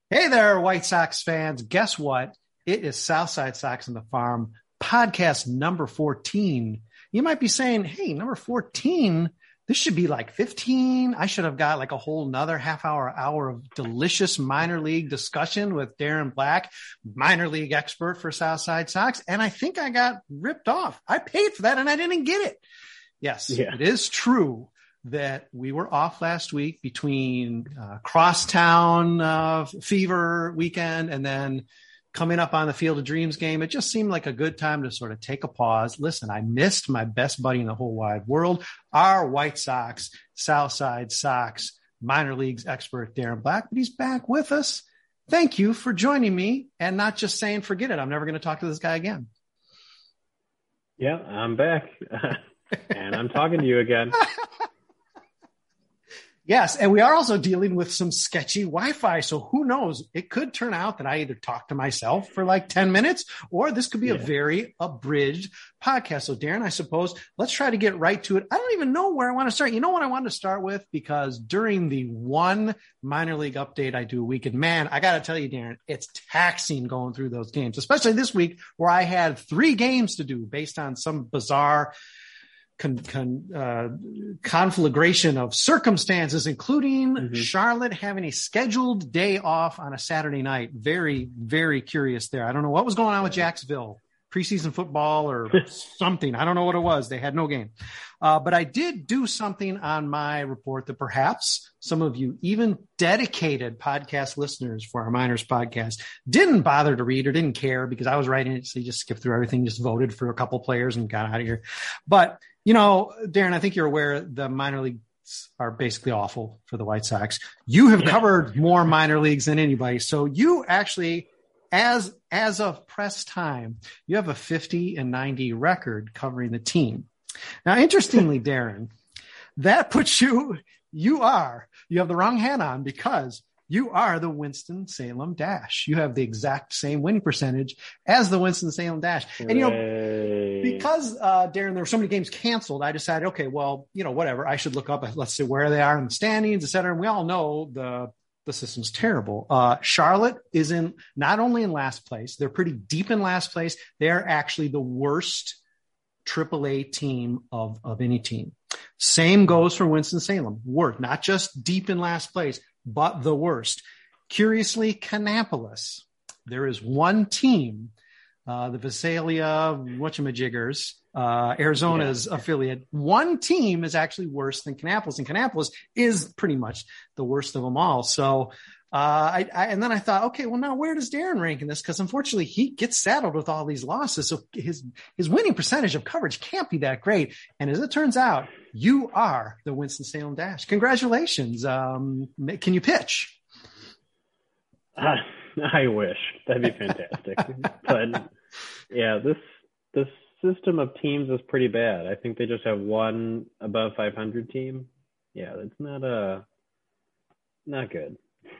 Hey there, White Sox fans. Guess what? It is Southside Sox on the Farm, podcast number 14. You might be saying, hey, number 14, this should be like 15. I should have got like a whole nother hour of delicious minor league discussion with Darren Black, minor league expert for Southside Sox. And I think I got ripped off. I paid for that and I didn't get it. Yes, It is true that we were off last week between crosstown fever weekend and then coming up on the Field of Dreams game. It just seemed like a good time to sort of take a pause. Listen, I missed my best buddy in the whole wide world, our White Sox, Southside Sox, minor leagues expert, Darren Black, but he's back with us. Thank you for joining me and not just saying, forget it, I'm never going to talk to this guy again. Yeah, I'm back and I'm talking to you again. Yes, and we are also dealing with some sketchy Wi-Fi, so who knows? It could turn out that I either talk to myself for like 10 minutes, or this could be a very abridged podcast. So, Darren, I suppose let's try to get right to it. I don't even know where I want to start. You know what I want to start with? Because during the one minor league update I do a week, and man, I got to tell you, Darren, it's taxing going through those games, especially this week where I had 3 games to do based on some bizarre conflagration of circumstances, including Charlotte having a scheduled day off on a Saturday night. Very, very curious there. I don't know what was going on with Jacksonville, preseason football or something. I don't know what it was. They had no game. But I did do something on my report that perhaps some of you, even dedicated podcast listeners for our Minors podcast, didn't bother to read or didn't care because I was writing it. So you just skipped through everything, just voted for a couple players and got out of here. But you know, Darren, I think you're aware the minor leagues are basically awful for the White Sox. You have covered more minor leagues than anybody. So you actually, as of press time, you have a 50-90 record covering the team. Now, interestingly, Darren, that puts you have the wrong hat on because you are the Winston-Salem Dash. You have the exact same winning percentage as the Winston-Salem Dash. And, you know, because, Darren, there were so many games canceled, I decided, okay, well, you know, whatever. I should look up, let's see where they are in the standings, et cetera. And we all know the system's terrible. Charlotte is not only in last place, they're pretty deep in last place. They're actually the worst AAA team of any team. Same goes for Winston-Salem. Worst, not just deep in last place, but the worst. Curiously, Kannapolis, there is one team, the Visalia whatchamajiggers, Arizona's affiliate. One team is actually worse than Kannapolis, and Kannapolis is pretty much the worst of them all. So, and then I thought, okay, well, now where does Darren rank in this? Because unfortunately, he gets saddled with all these losses, so his winning percentage of coverage can't be that great. And as it turns out, you are the Winston-Salem Dash. Congratulations. Can you pitch? I wish. That'd be fantastic. But yeah, this system of teams is pretty bad. I think they just have one above 500 team. Yeah, that's not good.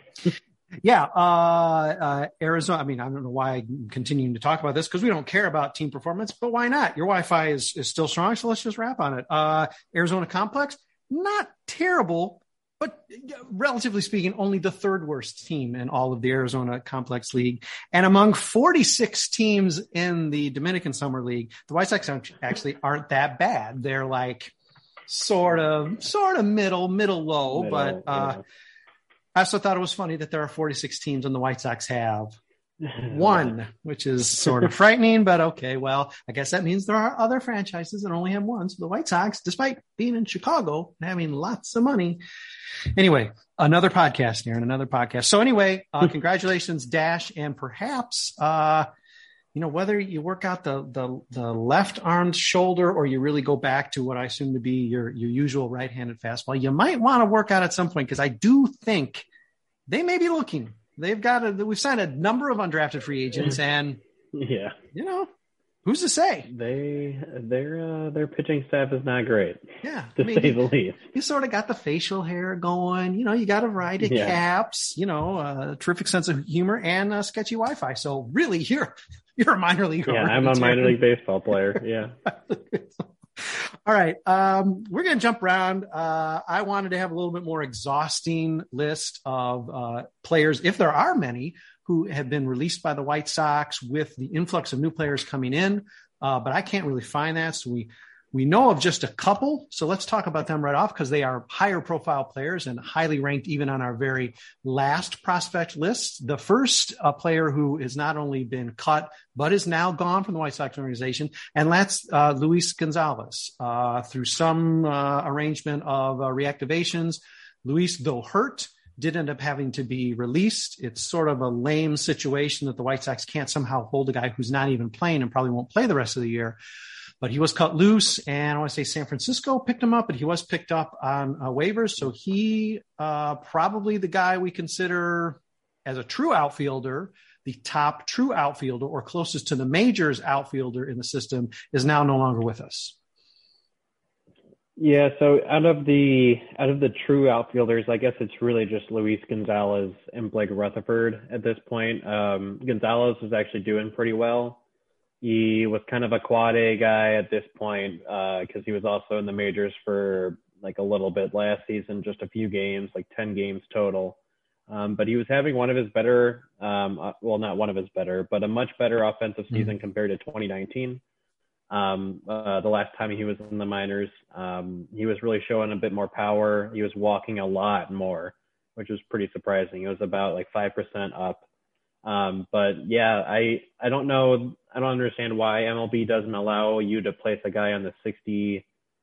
Arizona. I mean, I don't know why I'm continuing to talk about this because we don't care about team performance, but why not? Your Wi-Fi is still strong, so let's just wrap on it. Arizona Complex, not terrible, but relatively speaking, only the 3rd worst team in all of the Arizona Complex League. And among 46 teams in the Dominican Summer League, the White Sox actually aren't that bad. They're like sort of middle low, but I also thought it was funny that there are 46 teams and the White Sox have one, which is sort of frightening, but okay, well, I guess that means there are other franchises that only have one. So the White Sox, despite being in Chicago and having lots of money. Anyway, another podcast, Aaron, another podcast. So anyway, congratulations, Dash. And perhaps, you know, whether you work out the left armed shoulder or you really go back to what I assume to be your usual right-handed fastball, you might want to work out at some point because I do think they may be looking. We've signed a number of undrafted free agents, and you know, who's to say? Their pitching staff is not great. Yeah, to say the least. You sort of got the facial hair going. You know, you got a variety of caps. You know, a terrific sense of humor and sketchy Wi-Fi. So really, you're a minor leaguer. Yeah, I'm a minor league baseball player. Yeah. All right. We're going to jump around. I wanted to have a little bit more exhausting list of players, if there are many, who have been released by the White Sox with the influx of new players coming in. But I can't really find that. So we know of just a couple. So let's talk about them right off because they are higher profile players and highly ranked even on our very last prospect list. The first player who has not only been cut, but is now gone from the White Sox organization. And that's Luis Gonzalez. Through some arrangement of reactivations, Luis, though hurt, did end up having to be released. It's sort of a lame situation that the White Sox can't somehow hold a guy who's not even playing and probably won't play the rest of the year. But he was cut loose, and I want to say San Francisco picked him up, but he was picked up on waivers. So he probably the guy we consider as a true outfielder, the top true outfielder or closest to the majors outfielder in the system, is now no longer with us. Yeah, so out of the true outfielders, I guess it's really just Luis Gonzalez and Blake Rutherford at this point. Gonzalez was actually doing pretty well. He was kind of a quad A guy at this point because he was also in the majors for like a little bit last season, just a few games, like 10 games total. But he was having one of his better, well, not one of his better, but a much better offensive season compared to 2019. The last time he was in the minors, he was really showing a bit more power. He was walking a lot more, which was pretty surprising. It was about like 5% up. But yeah, I don't know. I don't understand why MLB doesn't allow you to place a guy on the 60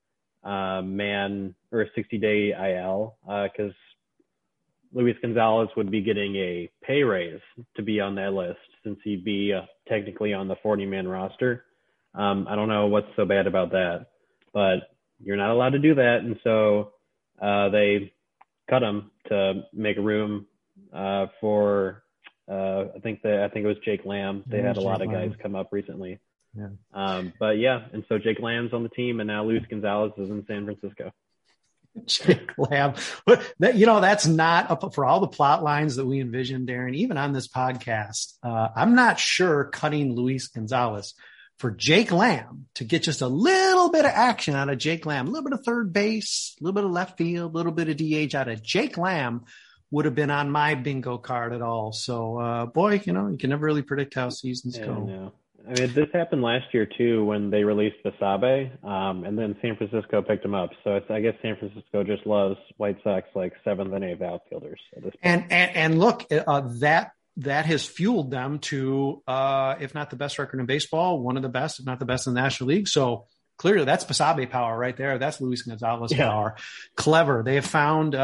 man or 60-day IL because Luis Gonzalez would be getting a pay raise to be on that list since he'd be technically on the 40-man roster. I don't know what's so bad about that, but you're not allowed to do that. And so they cut him to make room for I think it was Jake Lamb. They had a lot of guys come up recently. Yeah. But yeah, and so Jake Lamb's on the team, and now Luis Gonzalez is in San Francisco. Jake Lamb. That's not for all the plot lines that we envisioned, Darren, even on this podcast. I'm not sure cutting Luis Gonzalez for Jake Lamb to get just a little bit of action out of Jake Lamb, a little bit of third base, a little bit of left field, a little bit of DH out of Jake Lamb would have been on my bingo card at all. So, boy, you can never really predict how seasons go. No. I mean, this happened last year, too, when they released Basabe, and then San Francisco picked him up. So I guess San Francisco just loves White Sox, like 7th and 8th outfielders at this point. And look, that has fueled them to, if not the best record in baseball, one of the best, if not the best in the National League. So clearly that's Basabe power right there. That's Luis Gonzalez power. Clever. They have found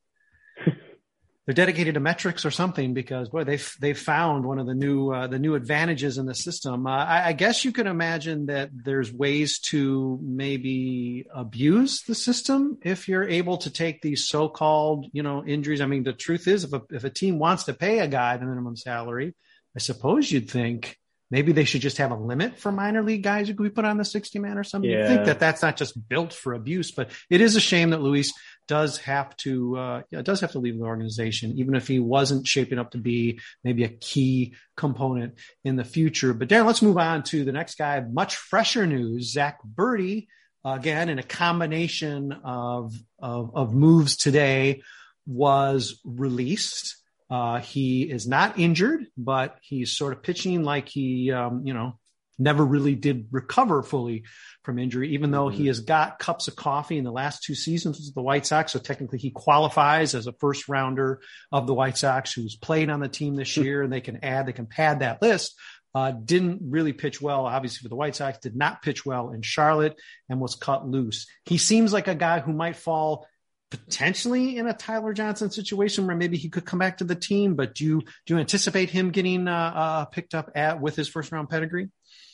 they're dedicated to metrics or something because boy, they've found one of the new advantages in the system. I guess you can imagine that there's ways to maybe abuse the system if you're able to take these so-called, injuries. I mean, the truth is if a team wants to pay a guy the minimum salary, I suppose you'd think maybe they should just have a limit for minor league guys who could be put on the 60-man or something. Yeah. You think that's not just built for abuse, but it is a shame that Luis does have to leave the organization, even if he wasn't shaping up to be maybe a key component in the future. But Darren, let's move on to the next guy. Much fresher news. Zach Berty, again, in a combination of moves today, was released. He is not injured, but he's sort of pitching like he, never really did recover fully from injury, even though he has got cups of coffee in the last 2 seasons with the White Sox. So technically he qualifies as a first rounder of the White Sox who's played on the team this year, and they can pad that list. Didn't really pitch well, obviously, for the White Sox, did not pitch well in Charlotte and was cut loose. He seems like a guy who might fall potentially in a Tyler Johnson situation where maybe he could come back to the team, but do you anticipate him getting picked up with his first round pedigree?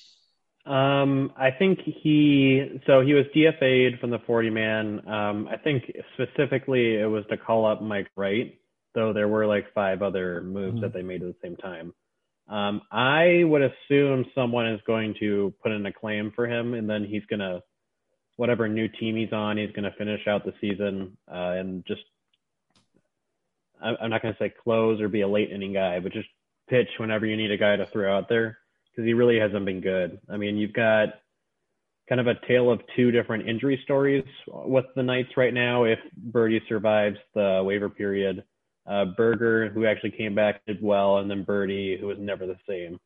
I think he was DFA'd from the 40-man. I think specifically it was to call up Mike Wright, though there were like 5 other moves that they made at the same time. I would assume someone is going to put in a claim for him, and then he's going to, whatever new team he's on, he's going to finish out the season and just, I'm not going to say close or be a late inning guy, but just pitch whenever you need a guy to throw out there. Because he really hasn't been good. I mean, you've got kind of a tale of two different injury stories with the Knights right now. If Birdie survives the waiver period, Berger, who actually came back, did well, and then Birdie, who was never the same.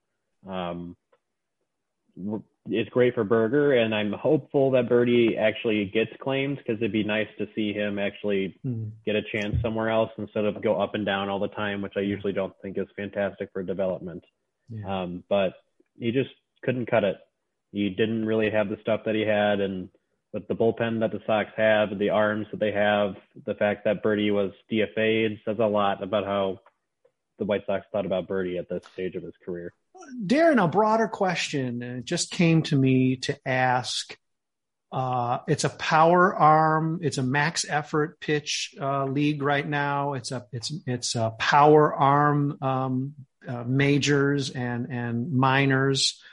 It's great for Berger, and I'm hopeful that Birdie actually gets claimed, because it'd be nice to see him actually get a chance somewhere else instead of go up and down all the time, which I usually don't think is fantastic for development. Yeah. But he just couldn't cut it. He didn't really have the stuff that he had, and with the bullpen that the Sox have, the arms that they have, the fact that Birdie was DFA'd says a lot about how the White Sox thought about Birdie at this stage of his career. Darren, a broader question just came to me to ask. It's a power arm. It's a max effort pitch league right now. It's a power arm majors and minors.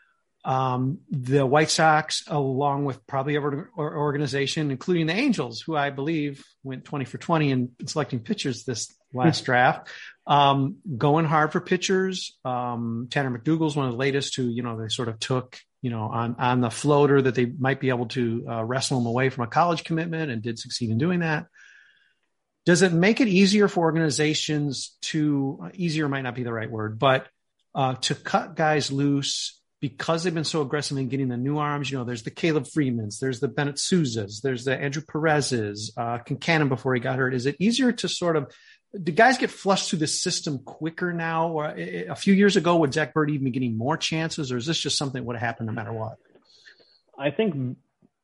The White Sox, along with probably every organization, including the Angels, who I believe went 20 for 20 in selecting pitchers this last draft, going hard for pitchers. Tanner McDougal's one of the latest who, they sort of took, on the floater that they might be able to wrestle him away from a college commitment, and did succeed in doing that. Does it make it easier for organizations easier might not be the right word, but to cut guys loose because they've been so aggressive in getting the new arms? There's the Caleb Freemans, there's the Bennett Souzas, there's the Andrew Perez's, Kincannon before he got hurt. Is it easier to do guys get flushed through the system quicker now? Or a few years ago, would Zach Birdie even be getting more chances, or is this just something that would happen no matter what? I think,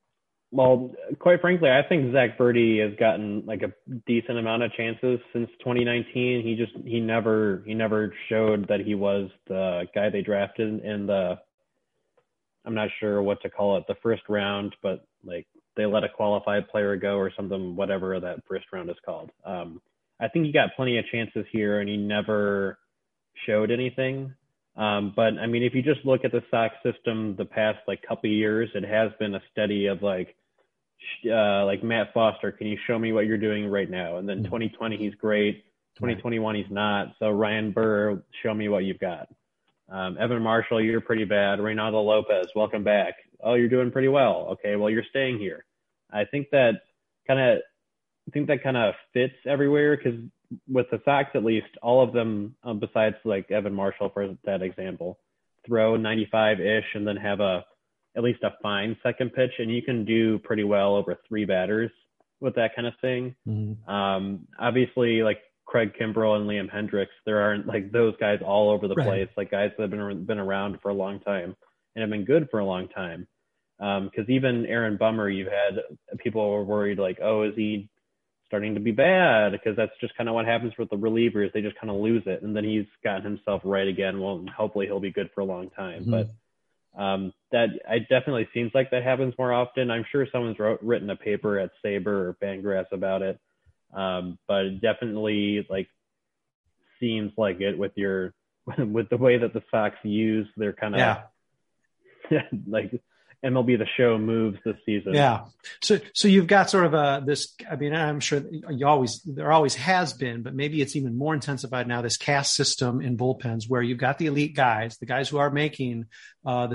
quite frankly, I think Zach Birdie has gotten like a decent amount of chances since 2019. He never showed that he was the guy they drafted in I'm not sure what to call it, the first round, but like they let a qualified player go or something, whatever that first round is called. I think he got plenty of chances here, and he never showed anything. But I mean, if you just look at the Sox system the past couple of years, it has been a steady of like Matt Foster, can you show me what you're doing right now? And then 2020 he's great, 2021 he's not. So Ryan Burr, show me what you've got. Evan Marshall, you're pretty bad. Reynaldo Lopez, welcome back. Oh, you're doing pretty well. Okay, well, you're staying here. I think that kind of fits everywhere, because with the Sox, at least, all of them, besides like Evan Marshall for that example, throw 95-ish and then have at least a fine second pitch, and you can do pretty well over three batters with that kind of thing. Mm-hmm. Obviously, like Craig Kimbrell and Liam Hendricks, there aren't like those guys all over the place, like guys that have been around for a long time and have been good for a long time. Because even Aaron Bummer, you've had people were worried like, oh, is he starting to be bad? Because that's just kind of what happens with the relievers. They just kind of lose it, and then he's gotten himself right again. Well, hopefully he'll be good for a long time. Mm-hmm. But that it definitely seems like that happens more often. I'm sure someone's written a paper at Saber or Fangraphs about it. But it definitely seems like it with with the way that the Sox use their kind of like MLB The Show moves this season. Yeah. So you've got sort of this, I mean, I'm sure there always has been, but maybe it's even more intensified now, this caste system in bullpens where you've got the elite guys, the guys who are making the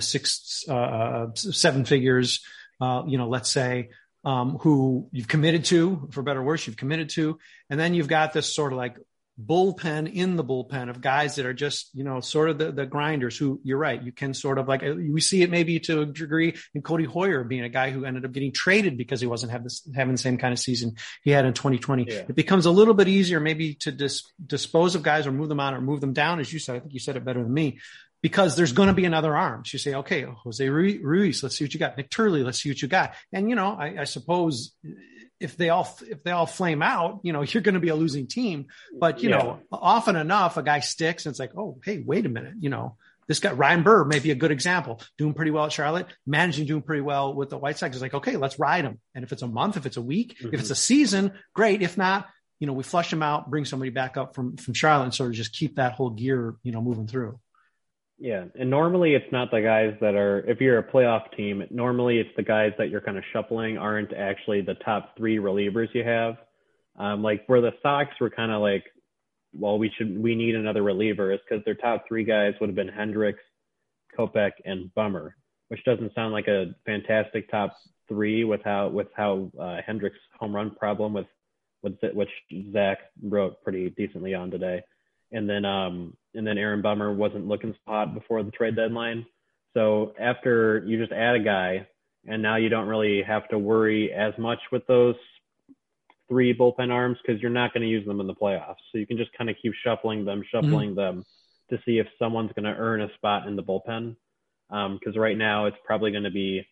6-7 figures, let's say, who you've committed to, for better or worse, and then you've got this sort of like bullpen in the bullpen of guys that are just, sort of the grinders who, you're right, you can sort of we see it maybe to a degree in Cody Hoyer being a guy who ended up getting traded because he wasn't having the same kind of season he had in 2020. Yeah. It becomes a little bit easier maybe to dispose of guys or move them on or move them down, as you said. I think you said it better than me. Because there's going to be another arm. So you say, okay, Jose Ruiz, let's see what you got. Nick Turley, let's see what you got. And, I suppose if they all flame out, you're going to be a losing team. But, often enough, a guy sticks and it's like, oh, hey, wait a minute. This guy, Ryan Burr, may be a good example, doing pretty well at Charlotte, doing pretty well with the White Sox. It's like, okay, let's ride him. And if it's a month, if it's a week, if it's a season, great. If not, we flush him out, bring somebody back up from Charlotte and sort of just keep that whole gear, moving through. Yeah, and normally it's not the guys that are, if you're a playoff team, normally it's the guys that you're kind of shuffling aren't actually the top three relievers you have. Where the Sox were kind of like, well, we need another reliever, is because their top three guys would have been Hendricks, Kopech, and Bummer. which doesn't sound like a fantastic top 3 with how Hendricks' home run problem which Zach wrote pretty decently on today. And then Aaron Bummer wasn't looking so hot before the trade deadline. So after you just add a guy, and now you don't really have to worry as much with those 3 bullpen arms because you're not going to use them in the playoffs. So you can just kind of keep shuffling them to see if someone's going to earn a spot in the bullpen. Because right now it's probably going to be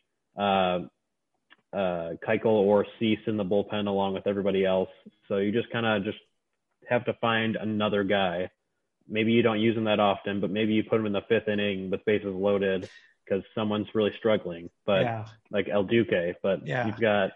Keuchel or Cease in the bullpen along with everybody else. So you just kind of just have to find another guy. Maybe you don't use him that often, but maybe you put him in the 5th inning with bases loaded because someone's really struggling. But like El Duque, but you've got.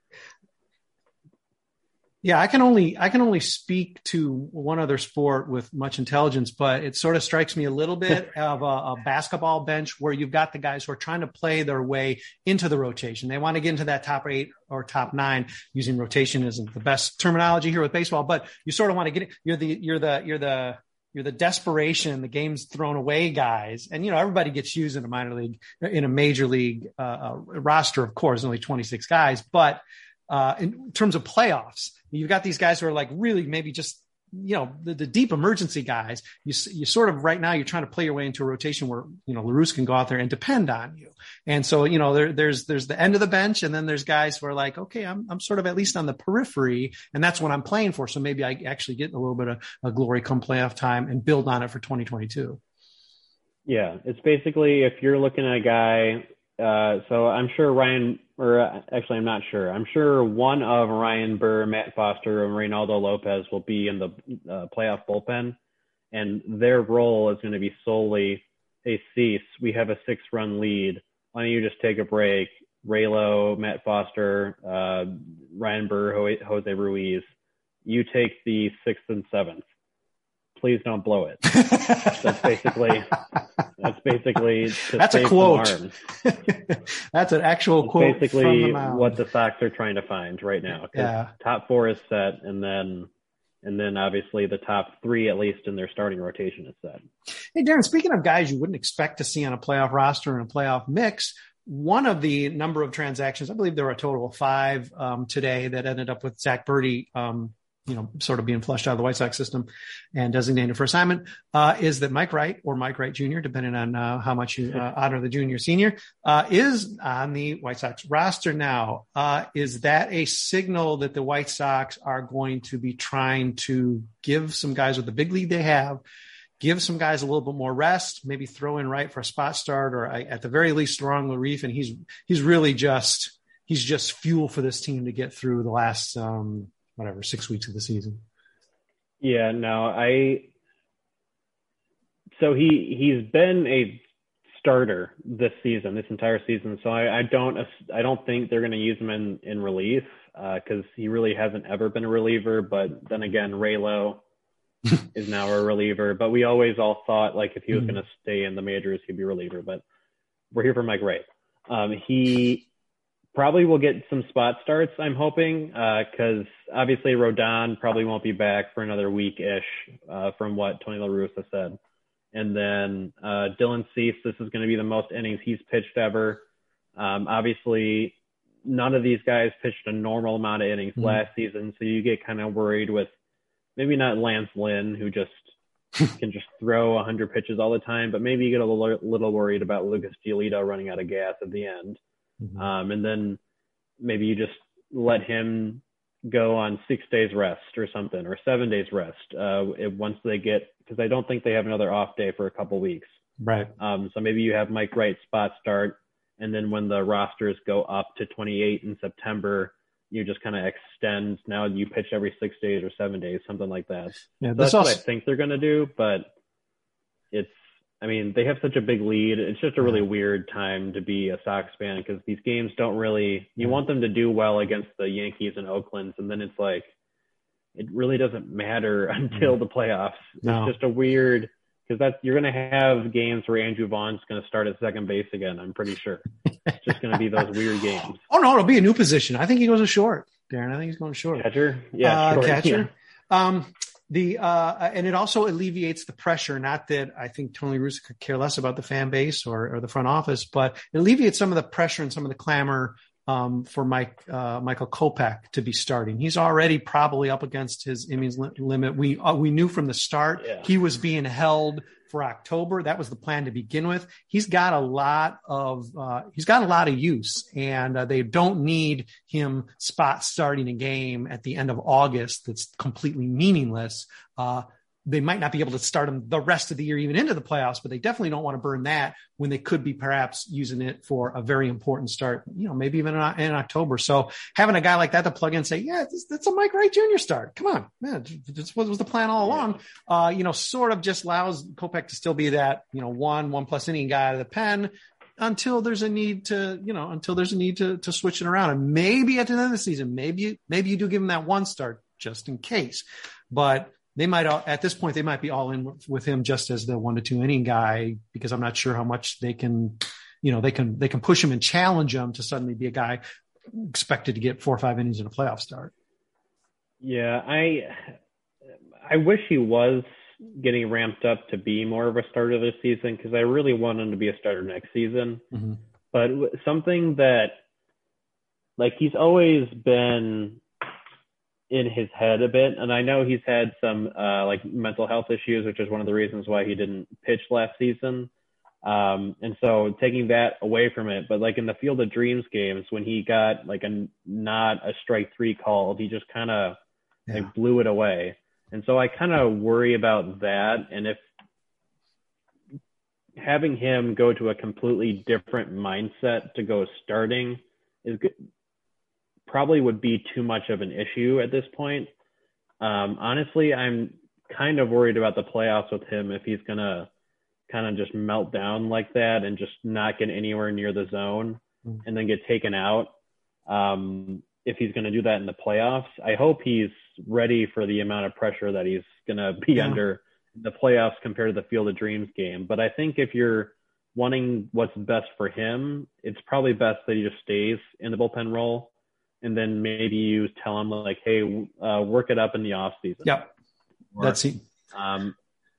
Yeah, I can only speak to one other sport with much intelligence, but it sort of strikes me a little bit of a basketball bench where you've got the guys who are trying to play their way into the rotation. They want to get into that top 8 or top 9. Using rotation isn't the best terminology here with baseball, but you sort of want to get it. You're the desperation, the game's thrown away guys. And, everybody gets used in a major league roster, of course, only 26 guys, but in terms of playoffs, you've got these guys who are like really maybe just, the deep emergency guys. You sort of right now you're trying to play your way into a rotation where, LaRousse can go out there and depend on you. And so, there's the end of the bench, and then there's guys who are like, okay, I'm sort of at least on the periphery, and that's what I'm playing for. So maybe I actually get a little bit of a glory come playoff time and build on it for 2022. Yeah. It's basically, if you're looking at a guy, so I'm sure I'm not sure. I'm sure one of Ryan Burr, Matt Foster, and Reynaldo Lopez will be in the playoff bullpen, and their role is going to be solely, hey, Cease, we have a 6-run lead. Why don't you just take a break? Raylo, Matt Foster, Ryan Burr, Jose Ruiz, you take the 6th and 7th. Please don't blow it. That's basically that's a quote. That's an actual quote. Basically from the mound. What the Sox are trying to find right now. Top 4 is set, and then obviously the top 3, at least in their starting rotation, is set. Hey, Darren, speaking of guys you wouldn't expect to see on a playoff roster and a playoff mix, one of the number of transactions, I believe there were a total of 5 today that ended up with Zach Birdie, sort of being flushed out of the White Sox system and designated for assignment, is that Mike Wright or Mike Wright Jr., depending on how much you honor the junior senior, is on the White Sox roster now. Is that a signal that the White Sox are going to be trying to give some guys with the big lead they have, give some guys a little bit more rest, maybe throw in Wright for a spot start, or at the very least Ron Larif, and he's really just fuel for this team to get through the last 6 weeks of the season. Yeah, no, so he's been a starter this entire season. So I don't think they're going to use him in relief because he really hasn't ever been a reliever. But then again, Raylo is now a reliever. But we always all thought like if he was going to stay in the majors, he'd be a reliever. But we're here for Mike Wright. He probably will get some spot starts, I'm hoping, because obviously Rodon probably won't be back for another week-ish from what Tony La Russa said. And then Dylan Cease, this is going to be the most innings he's pitched ever. Obviously, none of these guys pitched a normal amount of innings last season, so you get kind of worried with maybe not Lance Lynn, who just can just throw 100 pitches all the time, but maybe you get a little worried about Lucas Giolito running out of gas at the end. And then maybe you just let him go on 6 days rest or something, or 7 days rest once they get, because I don't think they have another off day for a couple weeks. Right. So maybe you have Mike Wright spot start, and then when the rosters go up to 28 in September, you just kind of extend. Now you pitch every 6 days or 7 days, something like that. Yeah, so that's what I think they're going to do, but they have such a big lead. It's just a really weird time to be a Sox fan because these games don't really – you want them to do well against the Yankees and Oakland, and then it's like it really doesn't matter until the playoffs. No. It's just a weird – because you're going to have games where Andrew Vaughn's going to start at second base again, I'm pretty sure. It's just going to be those weird games. Oh, no, it'll be a new position. I think he goes to short, Darren. I think he's going short. Catcher? Yeah, short. Catcher. Yeah. And it also alleviates the pressure. Not that I think Tony Russo could care less about the fan base or the front office, but it alleviates some of the pressure and some of the clamor for Michael Kopech to be starting. He's already probably up against his innings limit. We knew from the start he was being held for October. That was the plan to begin with. He's got a lot of use, and they don't need him starting a game at the end of August that's completely meaningless. They might not be able to start him the rest of the year, even into the playoffs, but they definitely don't want to burn that when they could be perhaps using it for a very important start, maybe even in October. So having a guy like that to plug in and say, yeah, that's a Mike Wright Jr. start. Come on, man. This was the plan all along. Sort of just allows Kopech to still be that, 1+ inning guy out of the pen until there's a need to switch it around. And maybe at the end of the season, maybe you do give him that one start just in case, but they might, at this point, they might be all in with him just as the 1 to 2 inning guy, because I'm not sure how much they can push him and challenge him to suddenly be a guy expected to get 4 or 5 innings in a playoff start. Yeah, I wish he was getting ramped up to be more of a starter this season, because I really want him to be a starter next season. Mm-hmm. But something that, he's always been in his head a bit, and I know he's had some mental health issues, which is one of the reasons why he didn't pitch last season, and so taking that away from it, but in the Field of Dreams games, when he got not a strike 3 called, he just kind of blew it away. And so I kind of worry about that, and if having him go to a completely different mindset to go starting is good, probably would be too much of an issue at this point. Honestly, I'm kind of worried about the playoffs with him, if he's going to kind of just melt down like that and just not get anywhere near the zone and then get taken out. If he's going to do that in the playoffs, I hope he's ready for the amount of pressure that he's going to be under the playoffs compared to the Field of Dreams game. But I think if you're wanting what's best for him, it's probably best that he just stays in the bullpen role. And then maybe you tell him hey, work it up in the off season. Yep. That's it. And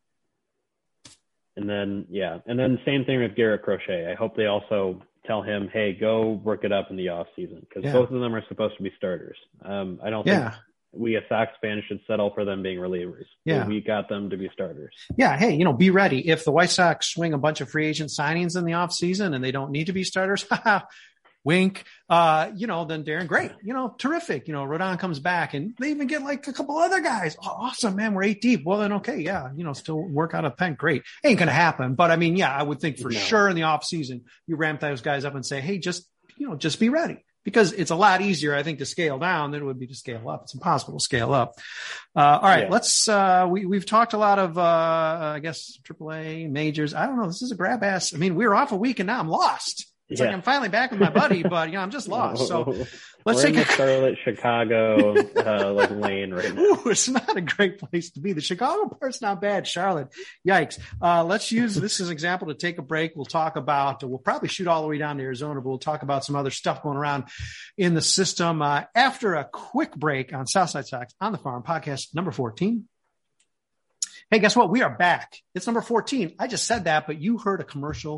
then same thing with Garrett Crochet. I hope they also tell him, hey, go work it up in the off season, because both of them are supposed to be starters. I don't think we as Sox fans should settle for them being relievers. Yeah. We got them to be starters. Yeah. Hey, be ready. If the White Sox swing a bunch of free agent signings in the off season and they don't need to be starters, wink, then Darren, great, terrific. Rodon comes back and they even get a couple other guys. Oh, awesome, man. We're 8 deep. Well, then, okay. Yeah. Still work out a pen. Great. Ain't going to happen. But I would think for sure in the off season, you ramp those guys up and say, hey, just be ready, because it's a lot easier, I think, to scale down than it would be to scale up. It's impossible to scale up. All right. Let's, we've talked a lot of, I guess, AAA majors. I don't know. This is a grab ass. I mean, we were off a week and now I'm lost. It's I'm finally back with my buddy, but I'm just lost. So let's take a Charlotte, Chicago, lane right now. Ooh, it's not a great place to be. The Chicago part's not bad. Charlotte, yikes. Let's use this as an example to take a break. We'll probably shoot all the way down to Arizona, but we'll talk about some other stuff going around in the system after a quick break on Southside Sox on the Farm podcast number 14. Hey, guess what? We are back. It's number 14. I just said that, but you heard a commercial.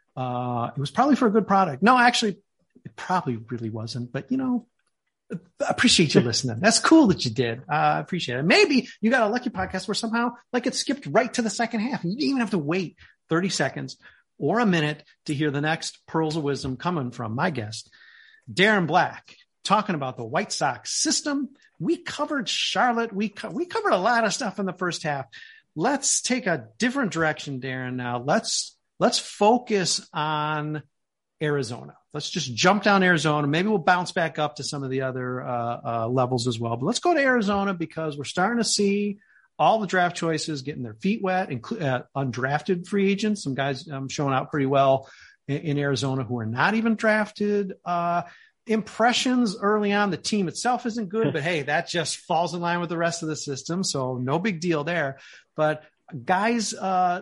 It was probably for a good product. No, actually, it probably really wasn't, but I appreciate you listening. That's cool that you did. I appreciate it. Maybe you got a lucky podcast where somehow it skipped right to the second half and you didn't even have to wait 30 seconds or a minute to hear the next pearls of wisdom coming from my guest, Darren Black, talking about the White Sox system. We covered Charlotte. We covered a lot of stuff in the first half. Let's take a different direction, Darren. Now let's focus on Arizona. Let's just jump down Arizona. Maybe we'll bounce back up to some of the other levels as well. But let's go to Arizona, because we're starting to see all the draft choices getting their feet wet, undrafted free agents, some guys showing out pretty well in Arizona who are not even drafted. Impressions early on, the team itself isn't good, but hey, that just falls in line with the rest of the system. So no big deal there. But guys,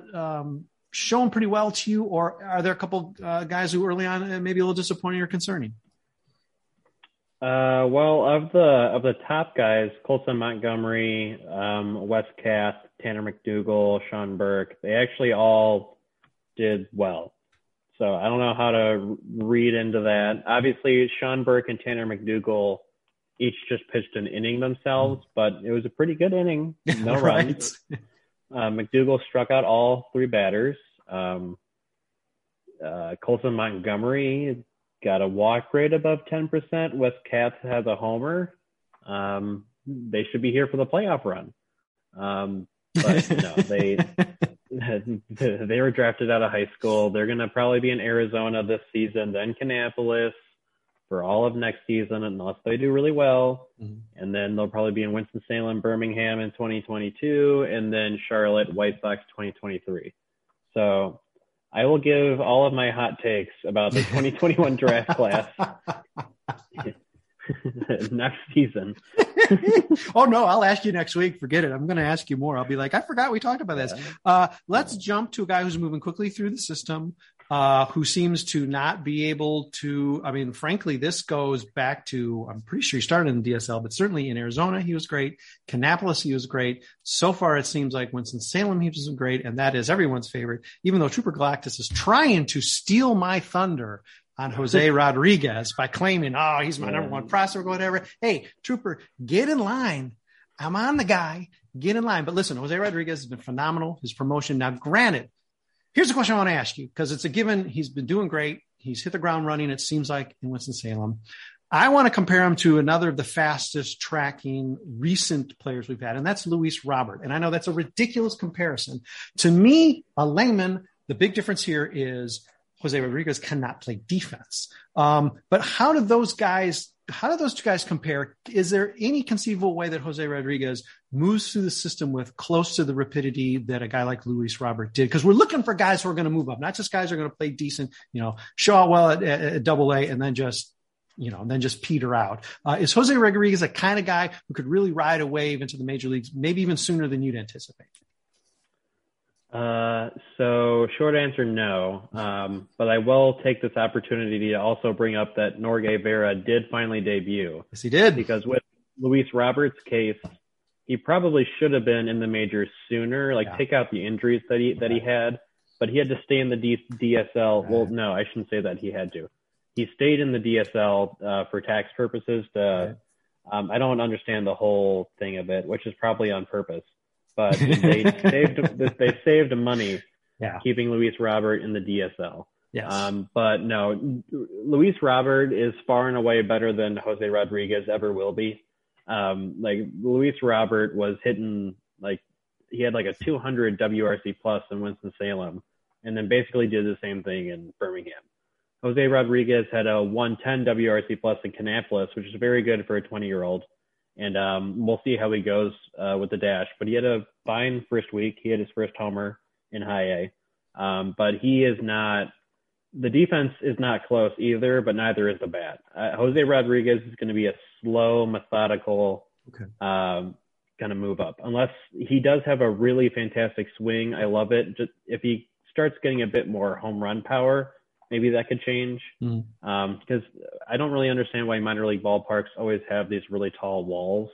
shown pretty well to you, or are there a couple guys who early on maybe a little disappointing or concerning? Well, of the top guys, Colson Montgomery, Wes Kath, Tanner McDougal, Sean Burke, they actually all did well. So I don't know how to read into that. Obviously, Sean Burke and Tanner McDougal each just pitched an inning themselves, but it was a pretty good inning. No runs. McDougal struck out all three batters. Colson Montgomery got a walk rate above 10%. Wes Kath has a homer. They should be here for the playoff run. But no, they were drafted out of high school. They're going to probably be in Arizona this season, then Kannapolis for all of next season, unless they do really well. Mm-hmm. And then they'll probably be in Winston-Salem, Birmingham in 2022, and then Charlotte, White Sox 2023. So I will give all of my hot takes about the 2021 draft class next season. Oh, no, I'll ask you next week. Forget it. I'm going to ask you more. I'll be like, I forgot we talked about this. Let's jump to a guy who's moving quickly through the system, who seems to not be able to, I mean, frankly, this goes back to, I'm pretty sure he started in the DSL, but certainly in Arizona, he was great. Kannapolis, he was great. So far, it seems like Winston-Salem, he was great. And that is everyone's favorite, even though Trooper Galactus is trying to steal my thunder on Jose Rodriguez by claiming, oh, he's my number one prospect or whatever. Hey, Trooper, get in line. I'm on the guy. Get in line. But listen, Jose Rodriguez has been phenomenal. His promotion. Now, granted, here's the question I want to ask you, because it's a given. He's been doing great. He's hit the ground running, it seems like, in Winston-Salem. I want to compare him to another of the fastest tracking recent players we've had, and that's Luis Robert. And I know that's a ridiculous comparison. To me, a layman, the big difference here is Jose Rodriguez cannot play defense. But how do those two guys compare? Is there any conceivable way that Jose Rodriguez moves through the system with close to the rapidity that a guy like Luis Robert did? Because we're looking for guys who are going to move up, not just guys who are going to play decent, show out well at Double-A and then just peter out. Is Jose Rodriguez a kind of guy who could really ride a wave into the major leagues, maybe even sooner than you'd anticipate? So short answer, no. But I will take this opportunity to also bring up that Norge Vera did finally debut. Yes, he did. Because with Luis Roberts' case, he probably should have been in the majors sooner, take out the injuries that he had, but he had to stay in the DSL. Well, no, I shouldn't say that he had to. He stayed in the DSL, for tax purposes I don't understand the whole thing of it, which is probably on purpose. But they saved money keeping Luis Robert in the DSL. Yes. But no, Luis Robert is far and away better than Jose Rodriguez ever will be. Luis Robert was hitting, he had a 200 WRC plus in Winston-Salem, and then basically did the same thing in Birmingham. Jose Rodriguez had a 110 WRC plus in Kannapolis, which is very good for a 20-year-old. And we'll see how he goes with the dash. But he had a fine first week. He had his first homer in high A. But he is not – the defense is not close either, but neither is the bat. Jose Rodriguez is going to be a slow, methodical kind of move up. Unless he does have a really fantastic swing. I love it. Just if he starts getting a bit more home run power, maybe that could change. Because I don't really understand why minor league ballparks always have these really tall walls.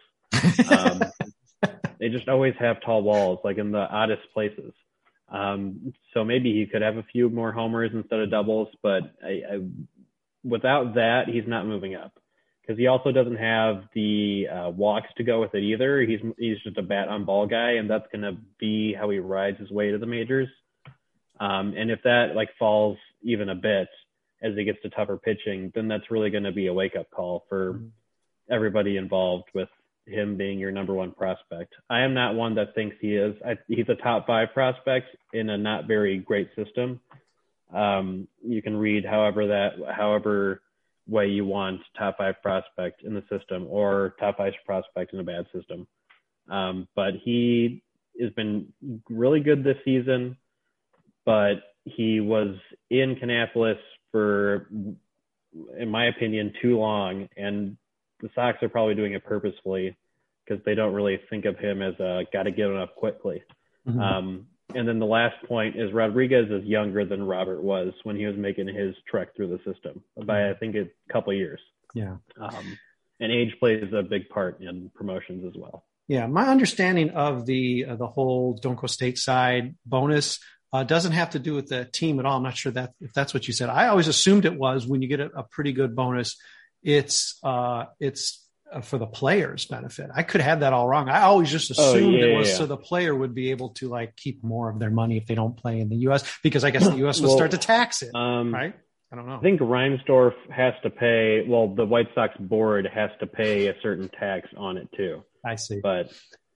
They just always have tall walls, in the oddest places. So maybe he could have a few more homers instead of doubles, but without that, he's not moving up. Because he also doesn't have the walks to go with it either. He's just a bat on ball guy, and that's going to be how he rides his way to the majors. And if that falls even a bit as he gets to tougher pitching, then that's really going to be a wake-up call for everybody involved with him being your number one prospect. I am not one that thinks he is. He's a top 5 prospect in a not very great system. You can read however way you want top 5 prospect in the system or top 5 prospect in a bad system. But he has been really good this season. But he was in Kannapolis for, in my opinion, too long, and the Sox are probably doing it purposefully because they don't really think of him as a got to get him up quickly. And then the last point is Rodriguez is younger than Robert was when he was making his trek through the system by, I think, a couple of years. Yeah. And age plays a big part in promotions as well. Yeah, my understanding of the whole Don't Go Stateside bonus doesn't have to do with the team at all. I'm not sure if that's what you said. I always assumed it was when you get a pretty good bonus, it's for the player's benefit. I could have that all wrong. I always just assumed it was so the player would be able to like keep more of their money if they don't play in the U.S. because I guess the U.S. would start to tax it, right? I don't know. I think Reinsdorf has to pay. Well, the White Sox board has to pay a certain tax on it too. I see. But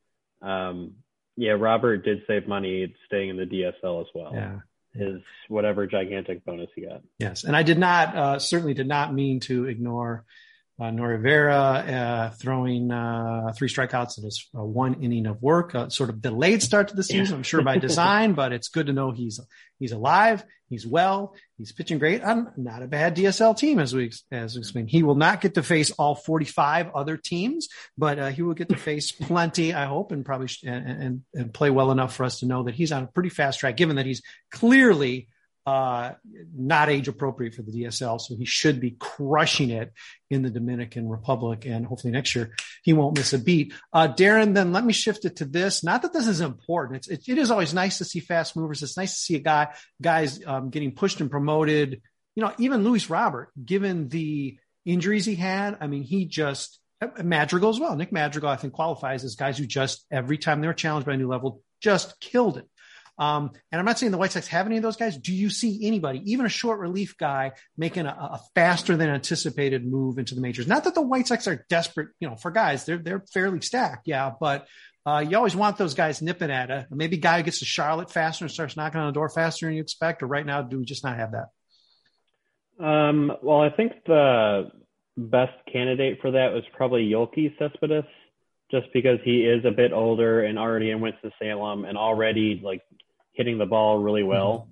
Robert did save money staying in the DSL as well. Yeah. His whatever gigantic bonus he got. Yes, and I did not certainly did not mean to ignore Nori Rivera throwing 3 strikeouts in his 1 inning of work. Sort of delayed start to the season, I'm sure by design, but it's good to know he's alive, he's well, he's pitching great. Not a bad DSL team, as we explained. He will not get to face all 45 other teams, but he will get to face plenty, I hope, and probably and play well enough for us to know that he's on a pretty fast track, given that he's clearly not age appropriate for the DSL. So he should be crushing it in the Dominican Republic, and hopefully next year he won't miss a beat. Darren, then let me shift it to this. Not that this is important. It is always nice to see fast movers. It's nice to see guys getting pushed and promoted. You know, even Luis Robert, given the injuries he had, I mean, Madrigal as well. Nick Madrigal, I think, qualifies as guys who just, every time they were challenged by a new level, just killed it. And I'm not saying the White Sox have any of those guys. Do you see anybody, even a short relief guy, making a faster than anticipated move into the majors? Not that the White Sox are desperate, for guys. They're fairly stacked, yeah. But you always want those guys nipping at it. Maybe a guy who gets to Charlotte faster and starts knocking on the door faster than you expect. Or right now, do we just not have that? Well, I think the best candidate for that was probably Yoelqui Cespedes, just because he is a bit older and already in Winston-Salem and already hitting the ball really well.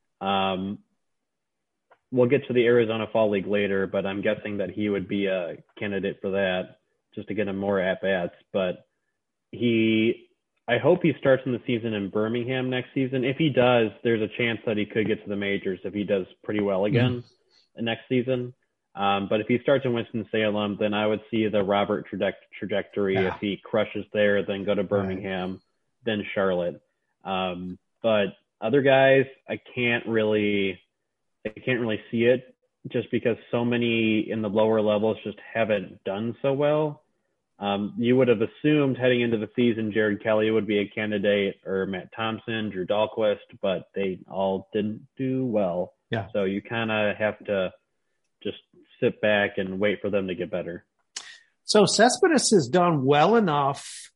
We'll get to the Arizona Fall League later, but I'm guessing that he would be a candidate for that just to get him more at-bats. But I hope he starts in the season in Birmingham next season. If he does, there's a chance that he could get to the majors if he does pretty well again next season. But if he starts in Winston-Salem, then I would see the Robert trajectory. Yeah. If he crushes there, then go to Birmingham, then Charlotte. But other guys, I can't really see it, just because so many in the lower levels just haven't done so well. You would have assumed heading into the season, Jared Kelly would be a candidate, or Matt Thompson, Drew Dahlquist, but they all didn't do well. Yeah. So you kind of have to just sit back and wait for them to get better. So Cespedes has done well enough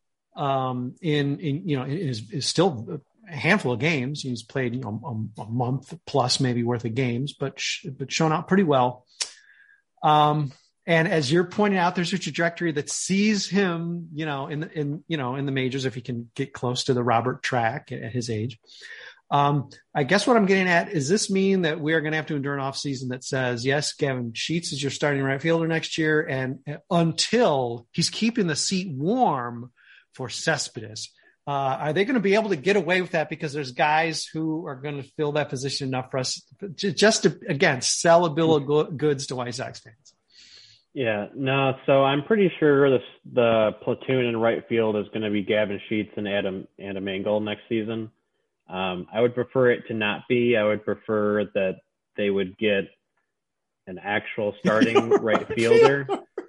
is still a handful of games. He's played a month plus maybe worth of games, but shown out pretty well. And as you're pointing out, there's a trajectory that sees him, in the majors if he can get close to the Robert track at his age. I guess what I'm getting at is, this mean that we are going to have to endure an offseason that says, yes, Gavin Sheets is your starting right fielder next year, and until he's keeping the seat warm for Cespedes. Are they going to be able to get away with that because there's guys who are going to fill that position enough for us just to, again, sell a bill of goods to White Sox fans? Yeah, no. So I'm pretty sure the platoon in right field is going to be Gavin Sheets and Adam Engel next season. I would prefer it to not be. I would prefer that they would get an actual starting right fielder.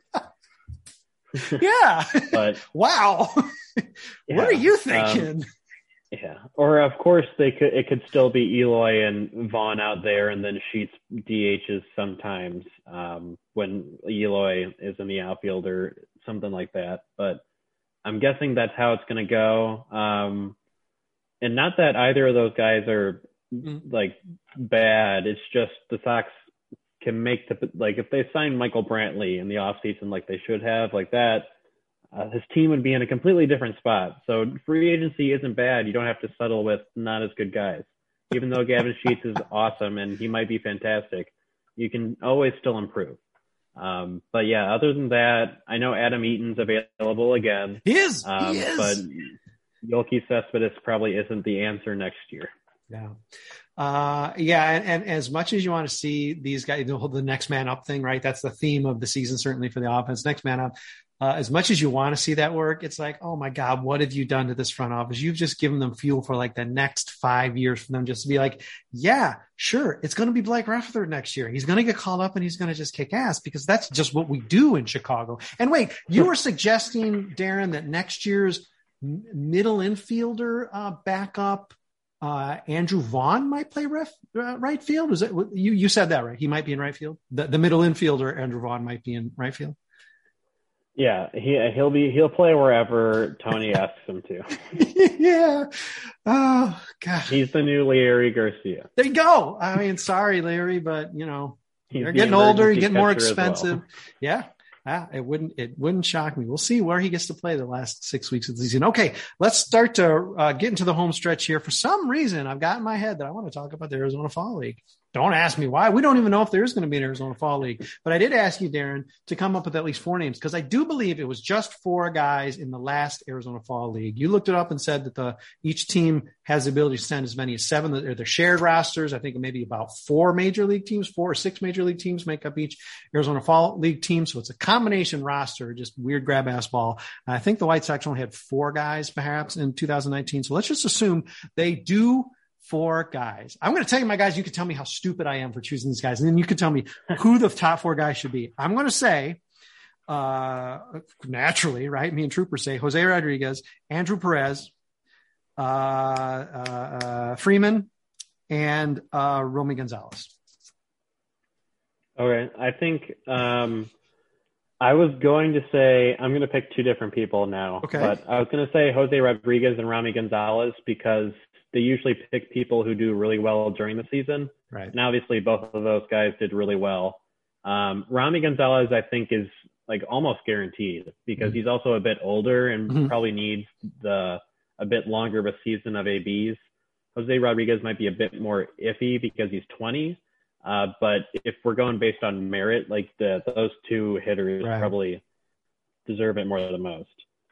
Yeah. But wow. What are you thinking? Yeah. Or of course it could still be Eloy and Vaughn out there, and then Sheets DHs sometimes when Eloy is in the outfield or something like that. But I'm guessing that's how it's going to go. And not that either of those guys are bad. It's just the Sox can make if they sign Michael Brantley in the offseason like they should have, his team would be in a completely different spot. So free agency isn't bad. You don't have to settle with not as good guys. Even though Gavin Sheets is awesome and he might be fantastic, you can always still improve. But yeah, other than that, I know Adam Eaton's available again. He is. But Yoelqui Cespedes probably isn't the answer next year. Yeah. And as much as you want to see these guys, the next man up thing, right? That's the theme of the season, certainly for the offense, next man up. As much as you want to see that work, it's like, oh my God, what have you done to this front office? You've just given them fuel for like the next 5 years for them just to be like, yeah, sure. It's going to be Blake Rutherford next year. He's going to get called up and he's going to just kick ass because that's just what we do in Chicago. And wait, you were suggesting, Darren, that next year's middle infielder backup Andrew Vaughn might play right field. Was it you said that, right? He might be in right field. The middle infielder Andrew Vaughn might be in right field. Yeah, he'll play wherever Tony asks him to. Yeah. Oh God. He's the new Larry Garcia. There you go. I mean, sorry, Larry, but you're getting older, you're getting more expensive. Well. Yeah. It wouldn't shock me. We'll see where he gets to play the last 6 weeks of the season. Okay, let's start to get into the home stretch here. For some reason, I've got in my head that I want to talk about the Arizona Fall League. Don't ask me why. We don't even know if there is going to be an Arizona Fall League. But I did ask you, Darren, to come up with at least 4 names because I do believe it was just 4 guys in the last Arizona Fall League. You looked it up and said that each team has the ability to send as many as 7. They're shared rosters. I think maybe about 4 major league teams, 4 or 6 major league teams make up each Arizona Fall League team. So it's a combination roster, just weird grab ass ball. I think the White Sox only had 4 guys perhaps in 2019. So let's just assume they do 4 guys. I'm going to tell you, my guys, you can tell me how stupid I am for choosing these guys. And then you can tell me who the top 4 guys should be. I'm going to say, naturally, right? Me and Trooper say Jose Rodriguez, Andrew Perez, Freeman, and Romy Gonzalez. Okay. I think I was going to say, I'm going to pick 2 different people now. Okay. But I was going to say Jose Rodriguez and Romy Gonzalez because they usually pick people who do really well during the season. Right. And obviously both of those guys did really well. Romy Gonzalez, I think, is like almost guaranteed because he's also a bit older and probably needs a bit longer of a season of ABs. Jose Rodriguez might be a bit more iffy because he's 20. But if we're going based on merit, like those 2 hitters probably deserve it more than the most.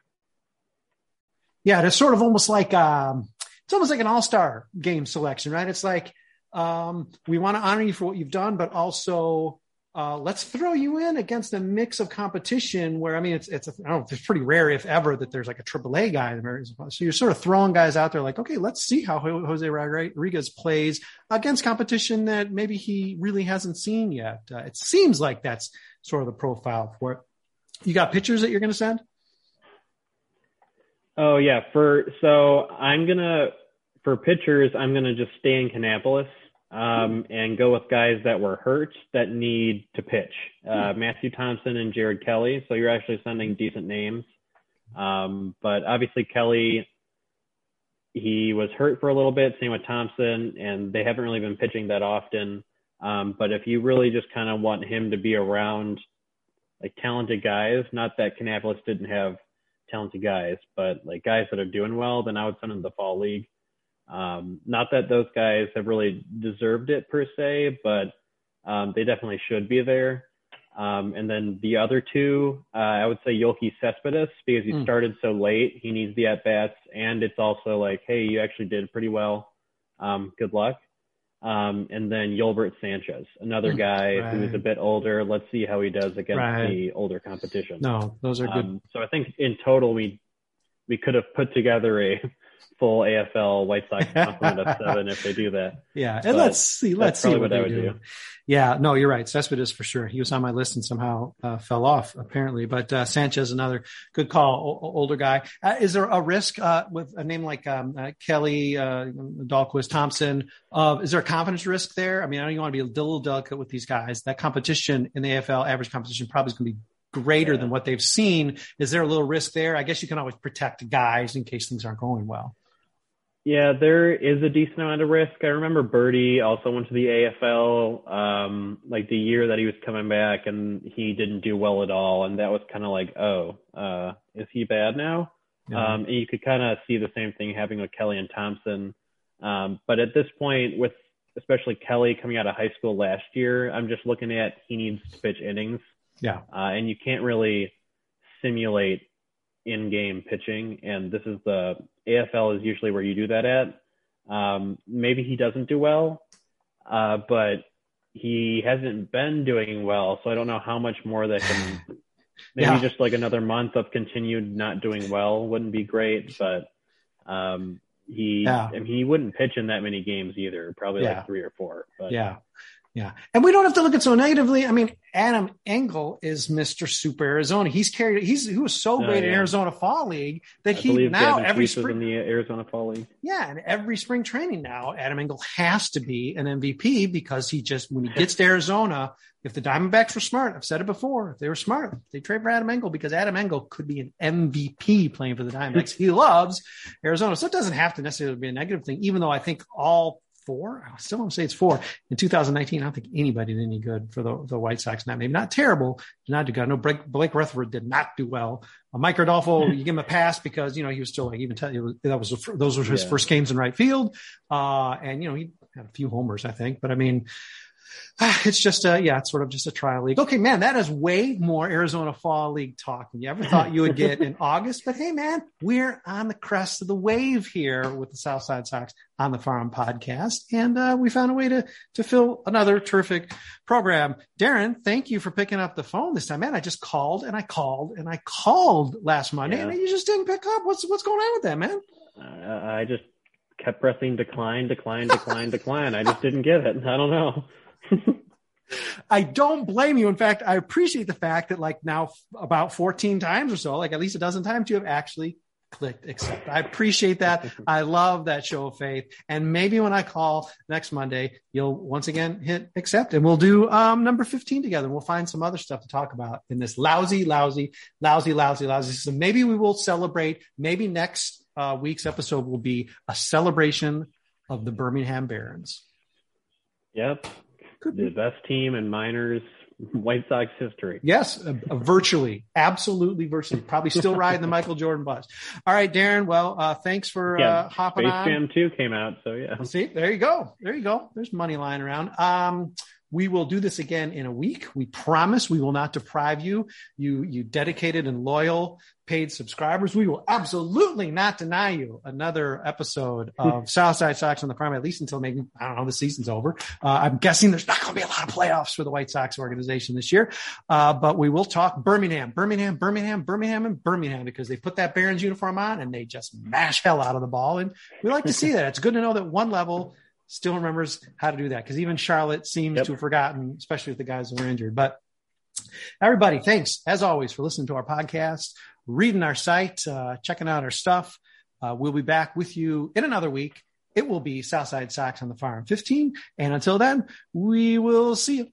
Yeah, it's sort of almost like it's almost like an all-star game selection, right? It's like we want to honor you for what you've done, but also let's throw you in against a mix of competition where, I mean, it's pretty rare, if ever, that there's like a AAA guy. So you're sort of throwing guys out there like, okay, let's see how Jose Rodriguez plays against competition that maybe he really hasn't seen yet. It seems like that's sort of the profile for it. You got pictures that you're going to send? Oh yeah. For pitchers, I'm going to just stay in Kannapolis. And go with guys that were hurt that need to pitch. Matthew Thompson and Jared Kelly. So you're actually sending decent names. But obviously Kelly, he was hurt for a little bit, same with Thompson, and they haven't really been pitching that often. But if you really just kind of want him to be around like talented guys, not that Kannapolis didn't have talented guys, but like guys that are doing well, then I would send him to the Fall League. Not that those guys have really deserved it per se, but they definitely should be there. And then the other 2, I would say Yoelqui Cespedes because he started so late. He needs the at-bats, and it's also like, hey, you actually did pretty well. Good luck. And then Yolbert Sanchez, another guy who's a bit older. Let's see how he does against the older competition. No, those are good. So I think in total we could have put together a full AFL White Sox complement of 7 if they do that. Yeah, and let's see what I would do. Yeah, no, you're right. Cespedes for sure. He was on my list and somehow fell off apparently. But Sanchez, another good call, older guy. Is there a risk with a name like Kelly, Dahlquist, Thompson? Is there a confidence risk there? I mean, I know you want to be a little delicate with these guys. That competition in the AFL, average competition, probably is going to be greater than what they've seen. Is there a little risk there? I guess you can always protect guys in case things aren't going well. Yeah, there is a decent amount of risk. I remember Birdie also went to the AFL, like the year that he was coming back, and he didn't do well at all. And that was kind of like, is he bad now? Yeah. And you could kind of see the same thing happening with Kelly and Thompson. But at this point, with especially Kelly coming out of high school last year, I'm just looking at he needs to pitch innings. Yeah. And you can't really simulate in-game pitching, and this is the AFL is usually where you do that at. Maybe he doesn't do well, but he hasn't been doing well. So I don't know how much more that can, maybe just like another month of continued not doing well wouldn't be great, but he wouldn't pitch in that many games either, probably like 3 or 4. But. Yeah. And we don't have to look at so negatively. I mean, Adam Engel is Mr. Super Arizona. He was so great in Arizona Fall League that he now every spring in the Arizona Fall League. Yeah. And every spring training now, Adam Engel has to be an MVP because when he gets to Arizona, if the Diamondbacks were smart, I've said it before, if they were smart, they trade for Adam Engel because Adam Engel could be an MVP playing for the Diamondbacks. He loves Arizona. So it doesn't have to necessarily be a negative thing, even though I think all 4. I still want to say it's 4. In 2019, I don't think anybody did any good for the White Sox. Maybe not terrible, did not do good. I know Blake Rutherford did not do well. Mike Rodolfo, you give him a pass because, he was still like, even tell you those were his first games in right field. And, he had a few homers, I think. But I mean, it's just it's sort of just a trial league. Okay, man, that is way more Arizona Fall League talk than you ever thought you would get in August. But hey, man, we're on the crest of the wave here with the Southside Sox on the Farm podcast. And we found a way to fill another terrific program. Darren, thank you for picking up the phone this time. Man, I just called and I called last Monday and you just didn't pick up. What's going on with that, man? I just kept pressing decline. I just didn't get it. I don't know. I don't blame you. In fact, I appreciate the fact that like now about 14 times or so, like at least a dozen times, you have actually clicked accept. I appreciate that. I love that show of faith. And maybe when I call next Monday, you'll once again hit accept and we'll do number 15 together. We'll find some other stuff to talk about in this lousy system. Maybe we will celebrate. Maybe next week's episode will be a celebration of the Birmingham Barons. Yep. The best team in minors White Sox history. Yes, virtually. Absolutely virtually. Probably still riding the Michael Jordan bus. All right, Darren. Well, thanks for hopping on. Space Jam 2 came out, so yeah. Well, see, there you go. There's money lying around. We will do this again in a week. We promise we will not deprive you dedicated and loyal paid subscribers. We will absolutely not deny you another episode of Southside Sox on the Farm, at least until maybe, I don't know, the season's over. I'm guessing there's not going to be a lot of playoffs for the White Sox organization this year. But we will talk Birmingham, and Birmingham, because they put that Barons uniform on and they just mash hell out of the ball. And we like to see that. It's good to know that one level still remembers how to do that, because even Charlotte seems to have forgotten, especially with the guys who are injured. But everybody, thanks, as always, for listening to our podcast, reading our site, checking out our stuff. We'll be back with you in another week. It will be Southside Sox on the Farm 15. And until then, we will see you.